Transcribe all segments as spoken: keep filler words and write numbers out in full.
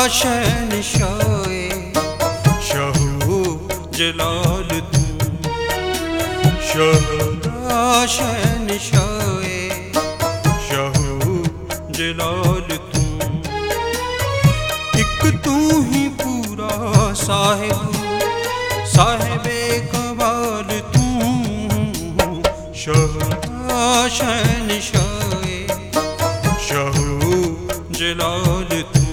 शहंशाए शाहो जलाल तू, शाह शहंशाए शाहो जलाल तू। एक तू ही पूरा साहिब साहिबे कमाल तू, शाह शहंशाए शाहो जलाल तू,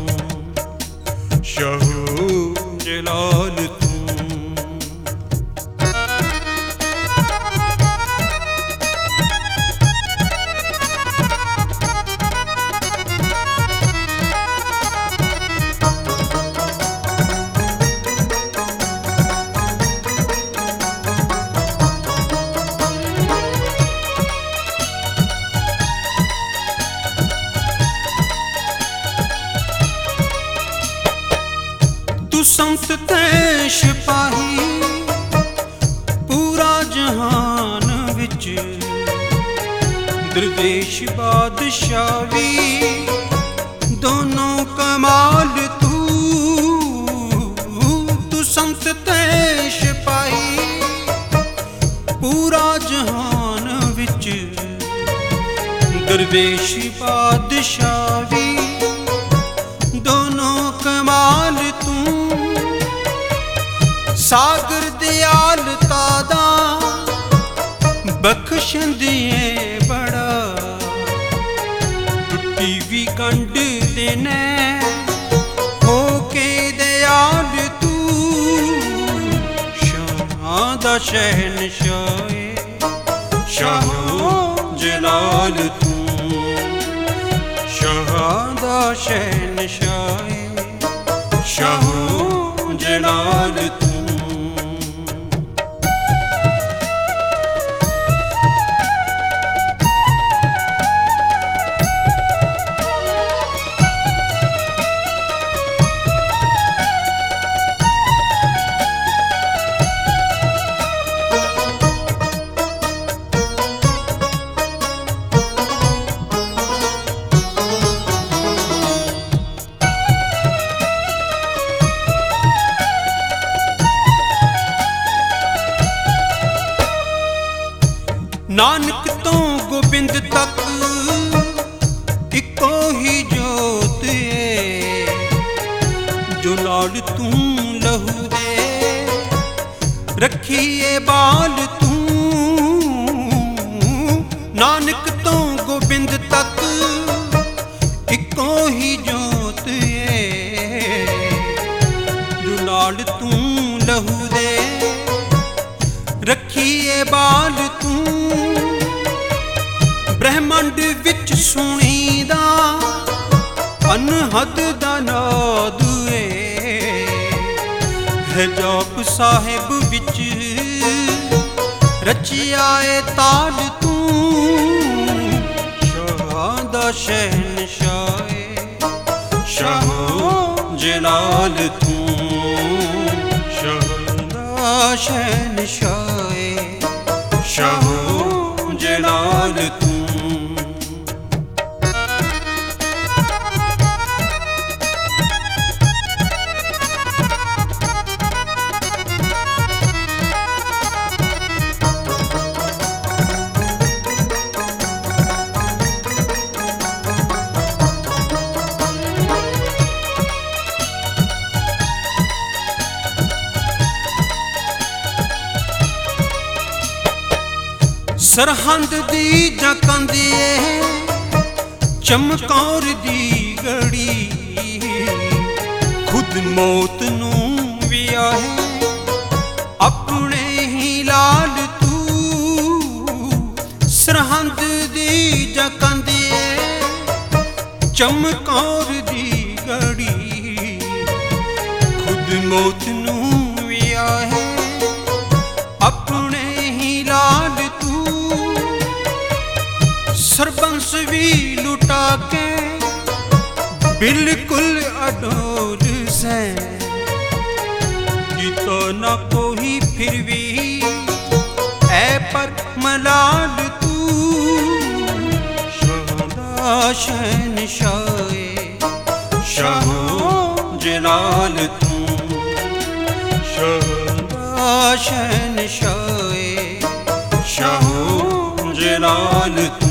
शाहो जलाल तू। तू संत ते सिपाही पूरा जहान विच, दरवेश बादशाही दोनों कमाल तू। तू संत ते सिपाही पूरा जहान विच, दरवेश बादशाही दोनों कमाल तू। सागर दयालता दा बख्शंदिए बड़ा, टुट्टी भी कंड देने होके दयाल तू। शाह दा शहंशाए शाहो जलाल तू, शाह दा शहंशाए शाहो जलाल तू। नानक तो गोबिंद तक इको ही जोत है, जो लाल तू लहू दे रखिए बाल तू। नानक तो गोबिंद तक इको ही जोत है, जो लाल तू लहू दे रखिए बाल तू। ब्रह्मंड विच सुनीदा अनहद दा नाद है, जाप साहिब विच रचिया ए ताल तू। शाह दा शहंशाए शाहो जलाल तू, शाह दा शहंशाए शाहो जलाल तू। सरहंद दी जकंदिए चमकौर दी गड़ी, खुद मौत नू भी आहे अपने ही लाल तू। सरहंद दी जकंदिए चमकौर दी गड़ी, खुद मौत नू भी आहे अपने ही लाल तू। सरबंस भी लुटा के बिल्कुल अडोल से, कि तो न कोई फिर भी ऐ पर मलाल तू। शाह दा शहंशाए शाहो जलाल तू शाह शहनशाए शाहो जलाल तू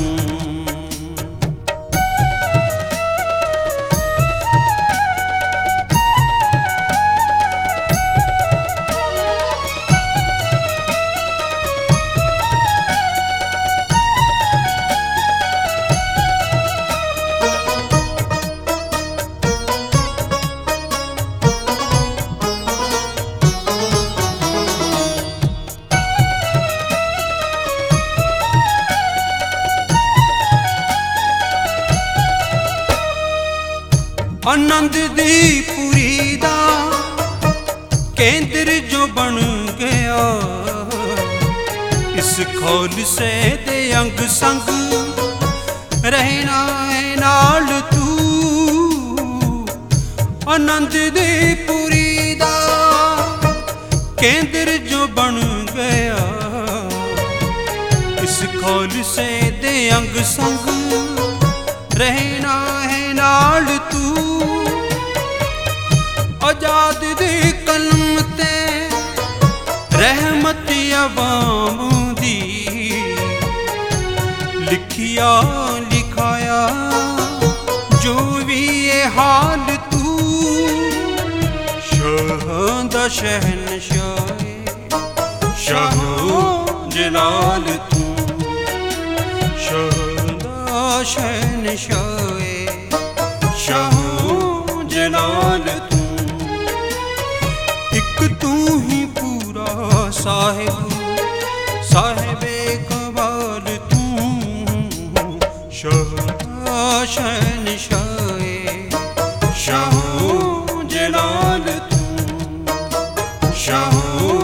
आनंद दी पुरी दा केंद्र जो बन गया इस खोल से दे अंग संग रहना है नाल तू आनंद दी पुरी दा केंद्र जो बन गया इस खोल से दे अंग संग रहना है नाल तू आजाद दे कलम ते रहमत अवाम दी लिखिया लिखाया जो भी ये हाल तू शाह दा शहनशाह शाहो जलाल तू शाह दा शहनशाह शाहो जलाल तू एक तू ही पूरा साहिब साहिबे कमाल तू शाह शहनशाह शाहो जलाल तू शाहो